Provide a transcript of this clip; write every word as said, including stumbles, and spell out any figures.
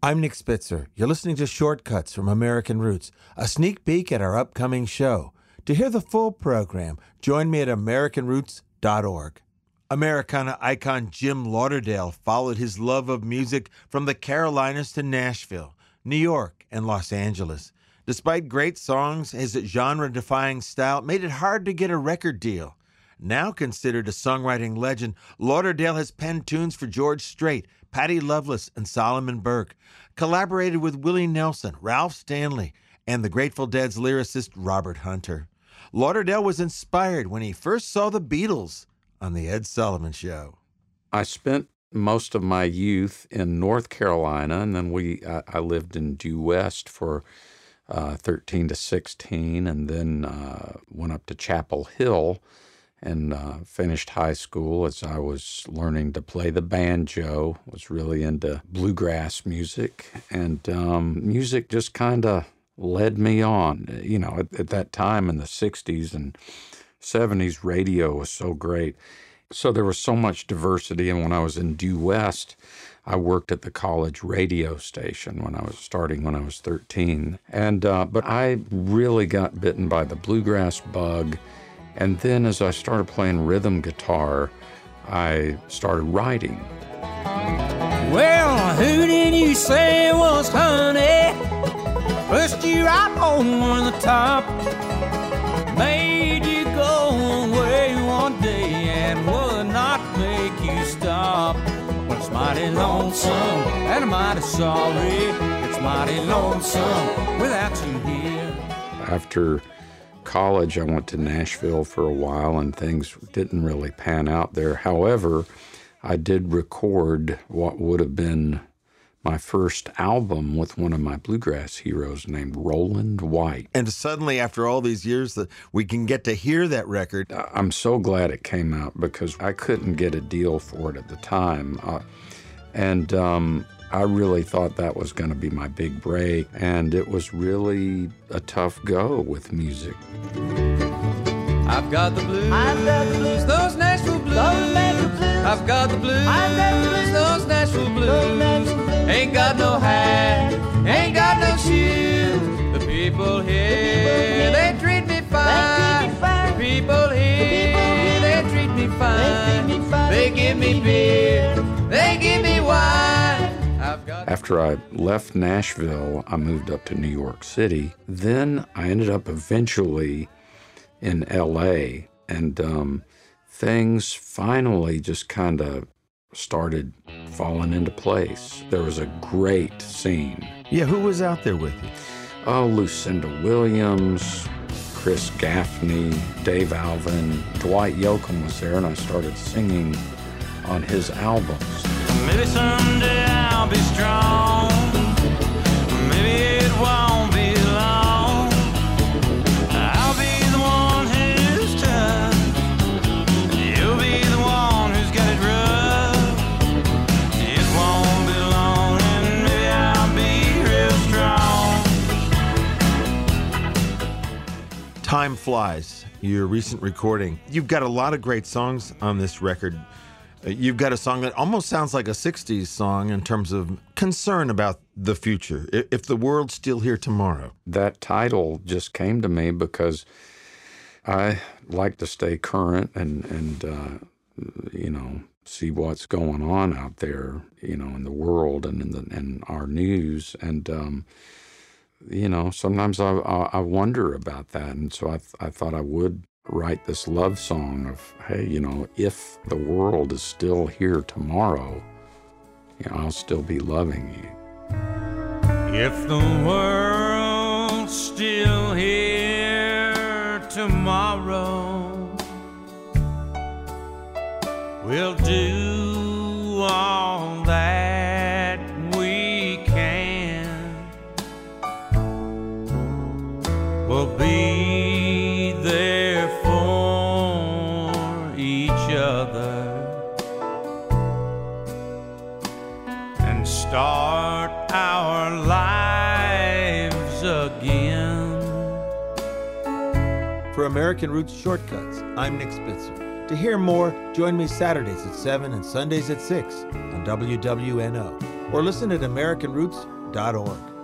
I'm Nick Spitzer. You're listening to Shortcuts from American Roots, a sneak peek at our upcoming show. To hear the full program, join me at american roots dot org. Americana icon Jim Lauderdale followed his love of music from the Carolinas to Nashville, New York, and Los Angeles. Despite great songs, his genre-defying style made it hard to get a record deal. Now considered a songwriting legend, Lauderdale has penned tunes for George Strait, Patty Loveless, and Solomon Burke, collaborated with Willie Nelson, Ralph Stanley, and the Grateful Dead's lyricist Robert Hunter. Lauderdale was inspired when he first saw the Beatles on The Ed Sullivan Show. I spent most of my youth in North Carolina, and then we I, I lived in Due West for uh, thirteen to sixteen, and then uh, went up to Chapel Hill and uh, finished high school as I was learning to play the banjo, was really into bluegrass music, and um, music just kind of led me on. You know, at, at that time in the sixties and seventies, radio was so great. So there was so much diversity, and when I was in Due West, I worked at the college radio station when I was starting when I was thirteen. And uh, but I really got bitten by the bluegrass bug. And then as I started playing rhythm guitar, I started writing. Well, who did you say was honey? Pushed you right on the top. Made you go away one day and would not make you stop. Well, it's mighty lonesome and I'm mighty sorry. It's mighty lonesome without you here. After college, I went to Nashville for a while, and things didn't really pan out there. However, I did record what would have been my first album with one of my bluegrass heroes named Roland White. And suddenly, after all these years, that we can get to hear that record. I'm so glad it came out because I couldn't get a deal for it at the time. Uh, and um, I really thought that was going to be my big break, and it was really a tough go with music. I've got the blues, I've got the blues, those Nashville blues. those Nashville blues. I've got the blues, I've got the blues, those Nashville blues. those Nashville blues. Ain't got no hat, ain't got no shoes. The people here, they treat me fine. The people here, they treat me fine. They give me beer, they give me wine. After I left Nashville, I moved up to New York City. Then I ended up eventually in L A, and um, things finally just kind of started falling into place. There was a great scene. Yeah, who was out there with you? Oh, Lucinda Williams, Chris Gaffney, Dave Alvin, Dwight Yoakam was there, and I started singing on his albums. Maybe someday I'll be strong. Maybe it won't be long. I'll be the one who's tough. You'll be the one who's got it rough. It won't be long, and maybe I'll be real strong. Time Flies, your recent recording. You've got a lot of great songs on this record. You've got a song that almost sounds like a sixties song in terms of concern about the future, if the world's still here tomorrow. That title just came to me because I like to stay current and, and uh, you know, see what's going on out there, you know, in the world and in, the, in our news. And, um, you know, sometimes I, I, I wonder about that. And so I, th- I thought I would write this love song of, hey, you know, if the world is still here tomorrow, you know, I'll still be loving you. If the world's still here tomorrow, we'll do all that we can. We'll be there for each other and start our lives again. For American Roots Shortcuts, I'm Nick Spitzer. To hear more, join me Saturdays at seven and Sundays at six on W W N O, or listen at american roots dot org.